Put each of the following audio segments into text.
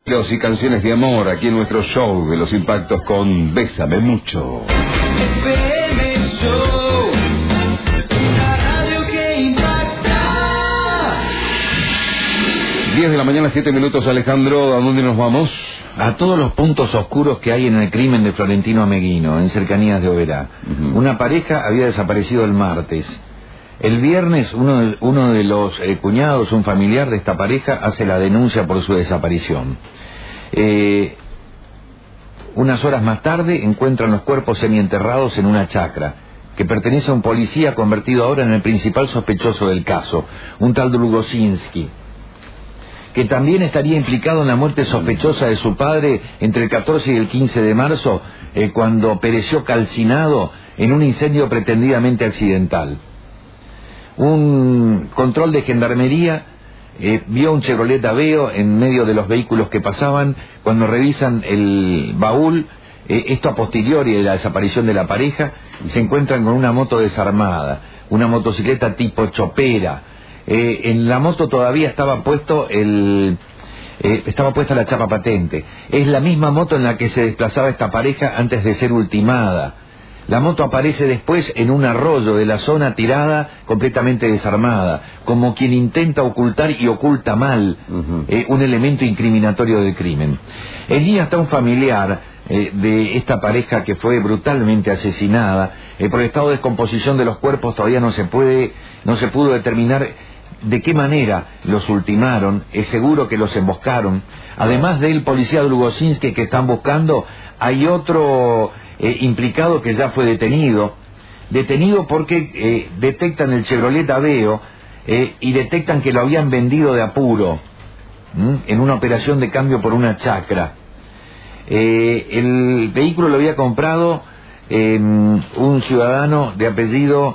Y canciones de amor aquí en nuestro show de los impactos con Bésame Mucho. FM Show, una radio que impacta. 10 de la mañana, 7 minutos, Alejandro. ¿A dónde nos vamos? A todos los puntos oscuros que hay en el crimen de Florentino Ameguino, en cercanías de Oberá. Una pareja había desaparecido el martes. El viernes, uno de los cuñados, un familiar de esta pareja, hace la denuncia por su desaparición. Unas horas más tarde encuentran los cuerpos semienterrados en una chacra que pertenece a un policía convertido ahora en el principal sospechoso del caso, un tal Drugosinski, que también estaría implicado en la muerte sospechosa de su padre entre el 14 y el 15 de marzo, cuando pereció calcinado en un incendio pretendidamente accidental. Un control de gendarmería vio un Chevrolet Aveo en medio de los vehículos que pasaban. Cuando revisan el baúl, esto a posteriori de la desaparición de la pareja, se encuentran con una moto desarmada, una motocicleta tipo chopera. En la moto todavía estaba puesta la chapa patente. Es la misma moto en la que se desplazaba esta pareja antes de ser ultimada. La moto aparece después en un arroyo de la zona, tirada, completamente desarmada, como quien intenta ocultar y oculta mal un elemento incriminatorio del crimen. En día está un familiar de esta pareja que fue brutalmente asesinada. Por el estado de descomposición de los cuerpos todavía no se pudo determinar de qué manera los ultimaron. Es seguro que los emboscaron. Además del policía Drugosinski que están buscando, hay otro implicado que ya fue detenido porque detectan el Chevrolet Aveo y detectan que lo habían vendido de apuro en una operación de cambio por una chacra. El vehículo lo había comprado un ciudadano de apellido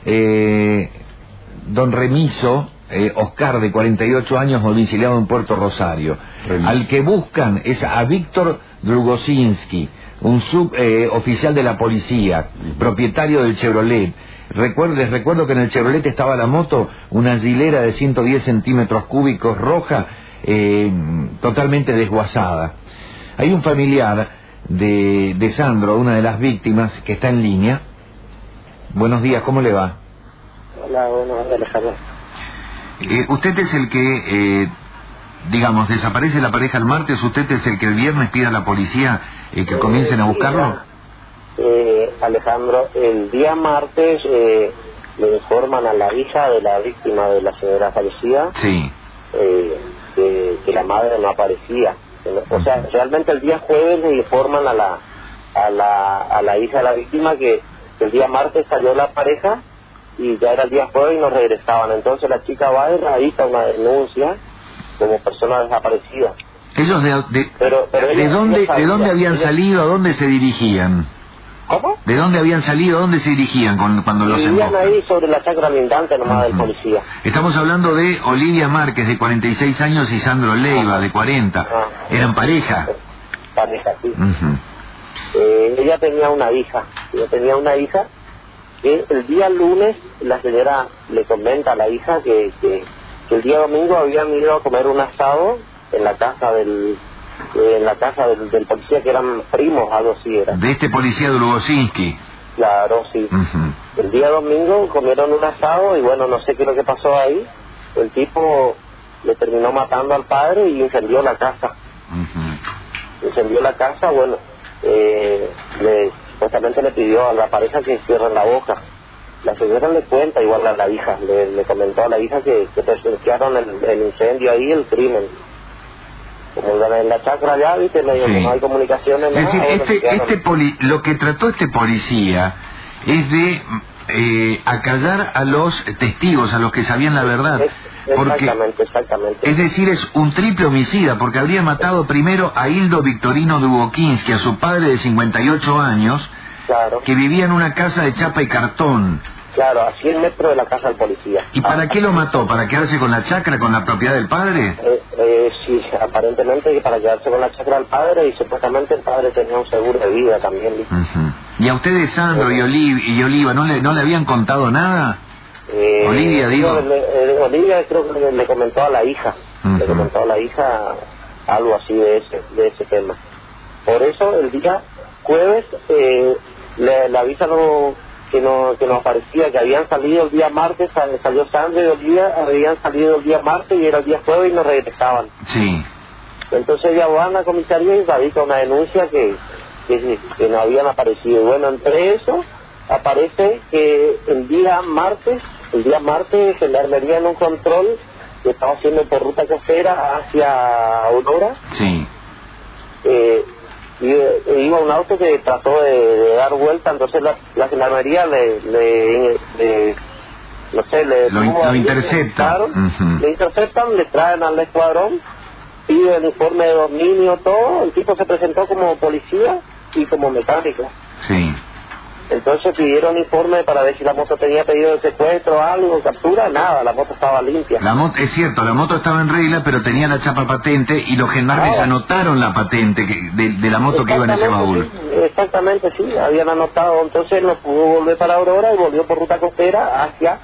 Don Remiso Oscar, de 48 años, domiciliado en Puerto Rosario. Al que buscan es a Víctor Drugosinski, un suboficial de la policía, propietario del Chevrolet. Les recuerdo que en el Chevrolet estaba la moto, una Gilera de 110 centímetros cúbicos roja, totalmente desguazada. Hay un familiar de Sandro, una de las víctimas, que está en línea. Buenos días, ¿cómo le va? Hola, buenos días, Alejandro. Usted es el que, desaparece la pareja el martes. ¿Usted es el que el viernes pide a la policía que comiencen a buscarlo? Alejandro, el día martes le informan a la hija de la víctima de la señora fallecida, sí, que la madre no aparecía. O sea, realmente el día jueves le informan a la hija de la víctima que el día martes salió la pareja y ya era el día jueves y no regresaban. Entonces la chica va y radica una denuncia como persona desaparecida. ¿Ellos de dónde habían salido? ¿A dónde se dirigían? ¿Cómo? ¿De dónde habían salido? ¿A dónde se dirigían cuando los vivían emboscan? ahí sobre la chacra lindante nomás del policía. Estamos hablando de Olivia Márquez, de 46 años, y Sandro Leiva, de 40. ¿Eran pareja? Pareja, sí. Ella tenía una hija. Que el día lunes la señora le comenta a la hija que el día domingo habían ido a comer un asado en la casa del policía, que eran primos, algo así era. De este policía Drugosinski. Claro, sí. El día domingo comieron un asado y bueno, no sé qué es lo que pasó ahí. El tipo le terminó matando al padre y incendió la casa. Bueno, supuestamente le pidió a la pareja que cierren la boca. La señora le cuenta igual a la hija, le comentó a la hija que presenciaron el incendio ahí, el crimen. Como en la chacra ya, viste, medio que no hay comunicaciones. Es decir, lo que trató este policía es de acallar a los testigos, a los que sabían la verdad. Exactamente. Es decir, es un triple homicida, porque habría matado primero a Hildo Victorino Drugosinski, a su padre de 58 años, claro, que vivía en una casa de chapa y cartón. Claro, a 100 metros de la casa del policía. ¿Y para qué lo mató? ¿Para quedarse con la chacra, con la propiedad del padre? Sí, aparentemente para quedarse con la chacra del padre, y supuestamente el padre tenía un seguro de vida también. ¿Y a ustedes, Sandro y Oliva, no le habían contado nada? Olivia, digo. Olivia creo que le comentó a la hija. Le comentó a la hija algo así de ese tema. Por eso el día jueves le avisan que nos aparecía que habían salido el día martes, salió Sandra y Olivia, habían salido el día martes y era el día jueves y nos regresaban. Sí. Entonces ya van a la comisaría y radica una denuncia que no habían aparecido. Y bueno, entre eso aparece que el día martes Gendarmería en un control que estaba haciendo por ruta costera hacia Aurora. Sí. Iba un auto que trató de dar vuelta, entonces la Gendarmería lo intercepta. Le interceptan, le traen al escuadrón, pide el informe de dominio, todo. El tipo se presentó como policía y como mecánico. Sí. Entonces pidieron informe para ver si la moto tenía pedido de secuestro, algo, captura, nada, la moto estaba limpia. Es cierto, la moto estaba en regla, pero tenía la chapa patente y los gendarmes anotaron la patente de la moto que iba en ese baúl. Sí, exactamente, sí, habían anotado. Entonces no pudo volver para Aurora y volvió por ruta costera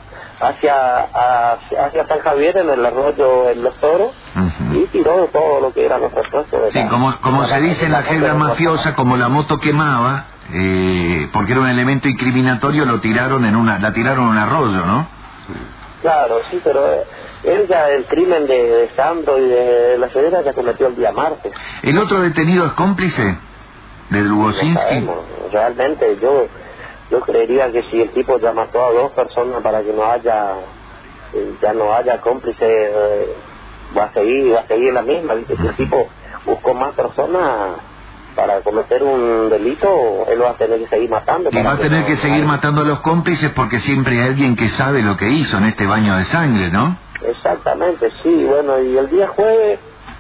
hacia San Javier, en el arroyo en Los Toros, y tiró todo lo que era nuestro puesto. Sí, como se dice en la jerga mafiosa, como la moto quemaba, porque era un elemento incriminatorio, la tiraron en un arroyo, ¿no? Claro, sí, pero el crimen de Sandro y de la señora ya cometió el día martes. ¿El otro detenido es cómplice de Dlugosinski? No, realmente yo creería que si el tipo ya mató a 2 personas para que ya no haya cómplice, va a seguir la misma. ¿Viste? Si el tipo buscó más personas para cometer un delito, él va a tener que seguir matando. Y va a tener que seguir matando a los cómplices porque siempre hay alguien que sabe lo que hizo en este baño de sangre, ¿no? Exactamente, sí. Bueno, y el día jueves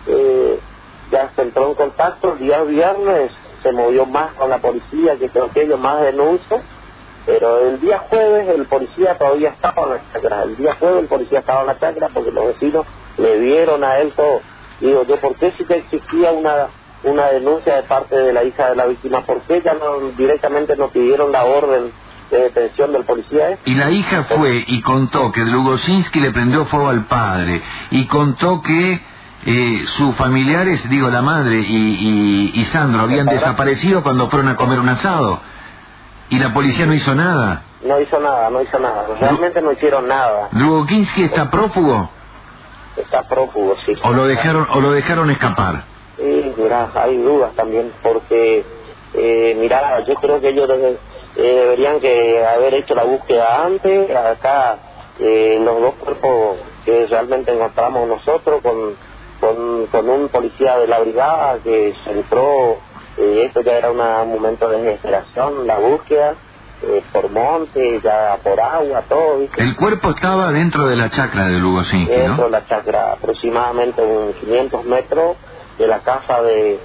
ya se entró en contacto. El día viernes se movió más con la policía, que creo que ellos más denuncias. Pero el día jueves el policía todavía estaba en la chacra. El día jueves el policía estaba en la chacra porque los vecinos le vieron a él todo. Digo yo, ¿por qué si te existía una denuncia de parte de la hija de la víctima? ¿Por qué ya directamente nos pidieron la orden de detención del policía? Y la hija fue y contó que Dlugosinski le prendió fuego al padre y contó que sus familiares, digo la madre y Sandro, habían desaparecido cuando fueron a comer un asado. ¿Y la policía no hizo nada? No hizo nada. Realmente no hicieron nada. ¿Dlugosinski está prófugo? Está prófugo, sí. ¿O lo dejaron escapar? Sí, mirá, hay dudas también, porque, mirá, yo creo que ellos deberían haber hecho la búsqueda antes. Acá, los 2 cuerpos que realmente encontramos nosotros con un policía de la brigada que se entró. Esto ya era un momento de desesperación, la búsqueda, por monte, ya por agua, todo, ¿viste? El cuerpo estaba dentro de la chacra de Dlugosinski, ¿no? Dentro de la chacra, aproximadamente unos 500 metros de la casa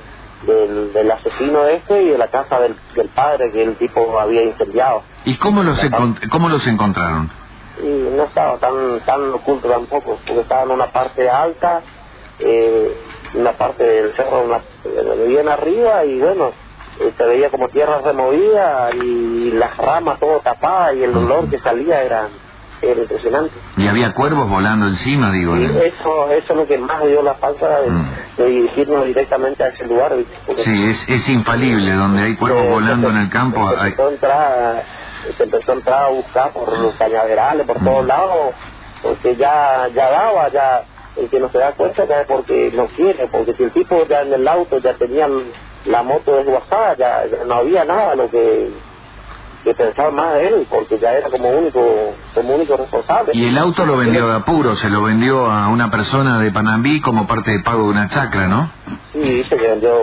del asesino y de la casa del padre que el tipo había incendiado. ¿Y cómo los encontraron? Y no estaba tan oculto tampoco, porque estaba en una parte alta, una parte del cerro bien arriba, y bueno, se veía como tierra removida y las ramas todo tapadas y el olor que salía era impresionante. Y había cuervos volando encima, digo. Y eso es lo que más dio la falta de dirigirnos directamente a ese lugar, ¿viste? Porque sí, es infalible, donde hay cuervos volando en el campo. Se empezó a entrar a buscar por los cañaverales, por todos lados, porque ya daba, el que no se da cuenta ya es porque no quiere, porque si el tipo ya en el auto ya tenían la moto desguazada, ya no había nada lo que pensar más de él, porque ya era como único responsable. Y el auto lo vendió de apuro, se lo vendió a una persona de Panambí como parte de pago de una chacra, ¿no? Sí, dice que vendió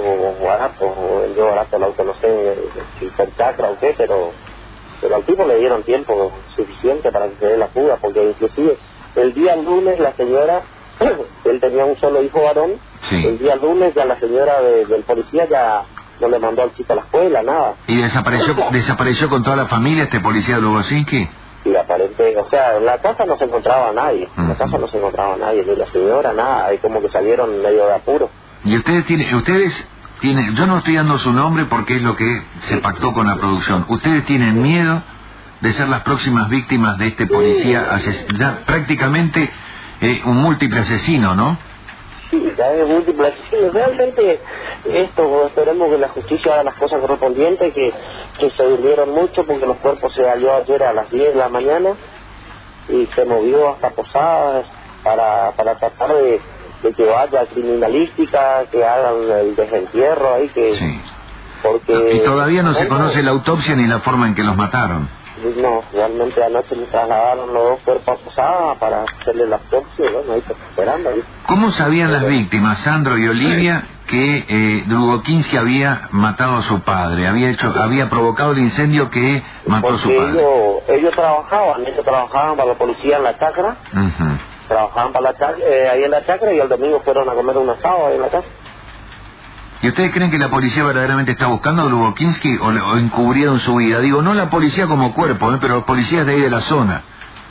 barato el auto, no sé si fue chacra o qué, pero al tipo le dieron tiempo suficiente para que se dé la fuga, porque inclusive el día lunes la señora, él tenía un solo hijo varón, sí. El día lunes ya la señora del policía ya no le mandó al chico a la escuela, nada. ¿Y desapareció con toda la familia este policía de Dlugosinski? Sí, aparente, o sea, en la casa no se encontraba nadie, ni la señora, nada, y como que salieron medio de apuro. ¿Y ustedes tienen, yo no estoy dando su nombre porque es lo que se pactó con la producción, ustedes tienen miedo de ser las próximas víctimas de este policía, ya prácticamente un múltiple asesino, ¿no? Sí, ya es múltiple. Sí, realmente esto, esperemos que la justicia haga las cosas correspondientes, que se durmieron mucho porque los cuerpos se halló ayer a las 10 de la mañana y se movió hasta Posadas para tratar de que vaya criminalística, que hagan el desentierro ahí, que... Sí. Porque... Y todavía no se conoce la autopsia ni la forma en que los mataron. No, realmente anoche le trasladaron los dos cuerpos a Posada para hacerle la autopsia y bueno, ahí está esperando. Ahí. ¿Cómo sabían las víctimas, Sandro y Olivia, que Dlugokinski había matado a su padre? Había provocado el incendio que mató a su padre. Ellos trabajaban para la policía en la chacra. Trabajaban para la chacra, ahí en la chacra, y el domingo fueron a comer un asado ahí en la casa. ¿Y ustedes creen que la policía verdaderamente está buscando a Dlugokinski o encubrieron su vida? Digo, no la policía como cuerpo, pero los policías de ahí de la zona.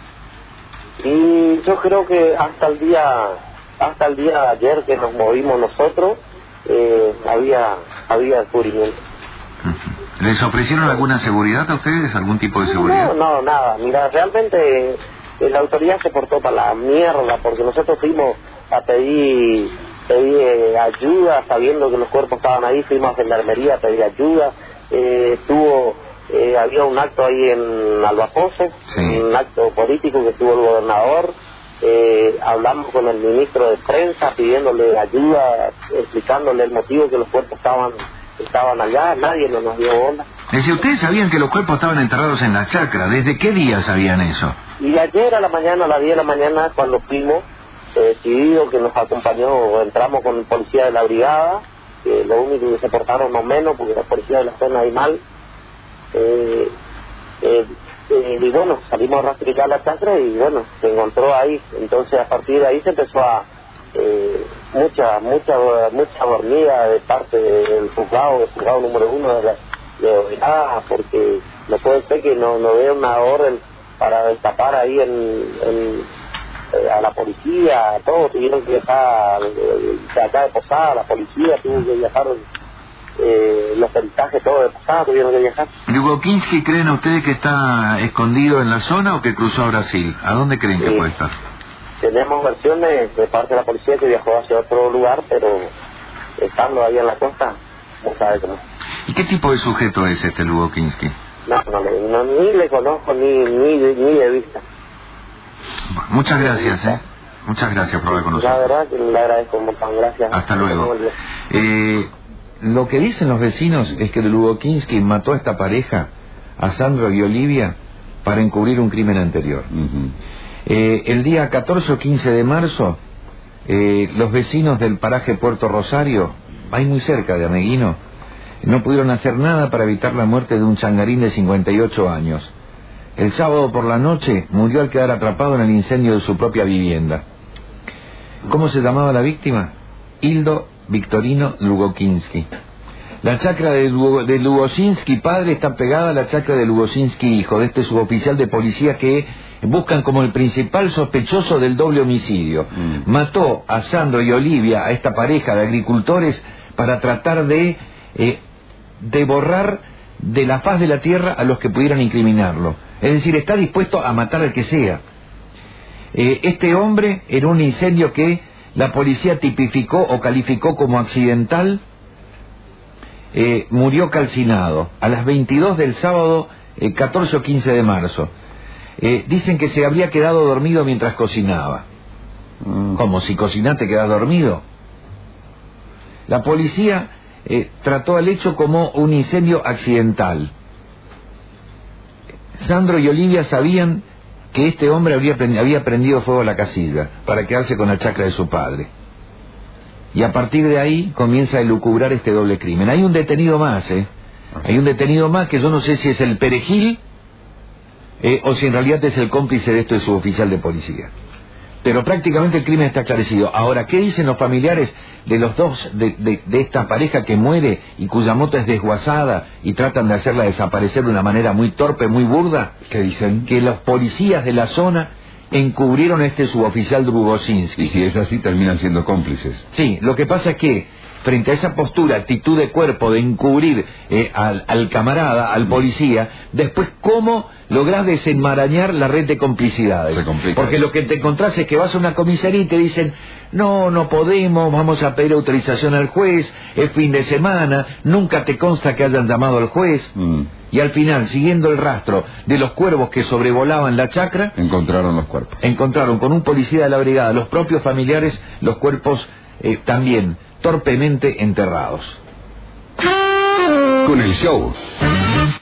Y yo creo que hasta el día de ayer que nos movimos nosotros, había descubrimiento. ¿Les ofrecieron alguna seguridad a ustedes? ¿Algún tipo de seguridad? No, nada. Mira, realmente la autoridad se portó para la mierda, porque nosotros fuimos a pedir ayuda, sabiendo que los cuerpos estaban ahí, fuimos a gendarmería a pedir ayuda. Había un acto ahí en Albacose, sí, un acto político que tuvo el gobernador. Hablamos con el ministro de Prensa pidiéndole ayuda, explicándole el motivo que los cuerpos estaban allá. Nadie nos dio bola. Es decir, ustedes sabían que los cuerpos estaban enterrados en la chacra. ¿Desde qué día sabían eso? Y ayer a la mañana, a las 10 de la mañana, cuando fuimos, decidido que nos acompañó, entramos con el policía de la brigada, que lo único que se portaron más o menos, porque la policía de la zona hay mal, y bueno, salimos a rastrear la chacra y bueno, se encontró ahí. Entonces a partir de ahí se empezó a mucha dormida de parte del juzgado número 1 de Oberá, porque no puede ser que no dé una orden para destapar ahí a la policía, a todos tuvieron que viajar de acá de Posada, la policía tuvo que viajar, los peritajes todos de Posada tuvieron que viajar. ¿Dlugokinski creen ustedes que está escondido en la zona o que cruzó a Brasil? ¿A dónde creen que puede estar? Tenemos versiones de parte de la policía que viajó hacia otro lugar, pero estando ahí en la costa, no sabe cómo. ¿Y qué tipo de sujeto es este Dlugokinski? No, ni le conozco ni de vista. Muchas gracias, Muchas gracias por hablar con nosotros. La verdad que le agradezco un montón, gracias. Hasta luego. Lo que dicen los vecinos es que Dlugokinski mató a esta pareja, a Sandro y Olivia, para encubrir un crimen anterior. El día 14 o 15 de marzo, los vecinos del paraje Puerto Rosario, ahí muy cerca de Ameguino, no pudieron hacer nada para evitar la muerte de un changarín de 58 años. El sábado por la noche murió al quedar atrapado en el incendio de su propia vivienda. ¿Cómo se llamaba la víctima? Hildo Victorino Dlugokinski. La chacra de Dlugokinski padre está pegada a la chacra de Dlugokinski hijo, de este suboficial de policía que buscan como el principal sospechoso del doble homicidio. Mató a Sandro y Olivia, a esta pareja de agricultores, para tratar de borrar de la faz de la tierra a los que pudieran incriminarlo. Es decir, está dispuesto a matar al que sea. Este hombre, en un incendio que la policía tipificó o calificó como accidental, murió calcinado a las 22 del sábado 14 o 15 de marzo. Dicen que se habría quedado dormido mientras cocinaba. ¿Cómo? Si cocinás te quedás dormido. La policía trató el hecho como un incendio accidental. Sandro y Olivia sabían que este hombre había prendido fuego a la casilla para quedarse con la chacra de su padre. Y a partir de ahí comienza a elucubrar este doble crimen. Hay un detenido más, Hay un detenido más que yo no sé si es el perejil o si en realidad es el cómplice de esto de suboficial de policía. Pero prácticamente el crimen está esclarecido. Ahora, ¿qué dicen los familiares de los dos, de esta pareja que muere y cuya moto es desguazada y tratan de hacerla desaparecer de una manera muy torpe, muy burda? ¿Qué dicen? Que los policías de la zona encubrieron a este suboficial Dlugokinski. Y si es así, terminan siendo cómplices. Sí, lo que pasa es que frente a esa postura, actitud de cuerpo de encubrir al camarada, al policía, después cómo lográs desenmarañar la red de complicidades. Se complica. Porque lo que te encontrás es que vas a una comisaría y te dicen, no podemos, vamos a pedir autorización al juez, es fin de semana, nunca te consta que hayan llamado al juez. Y al final, siguiendo el rastro de los cuervos que sobrevolaban la chacra, encontraron los cuerpos. Encontraron con un policía de la brigada, los propios familiares, los cuerpos también torpemente enterrados. Con el show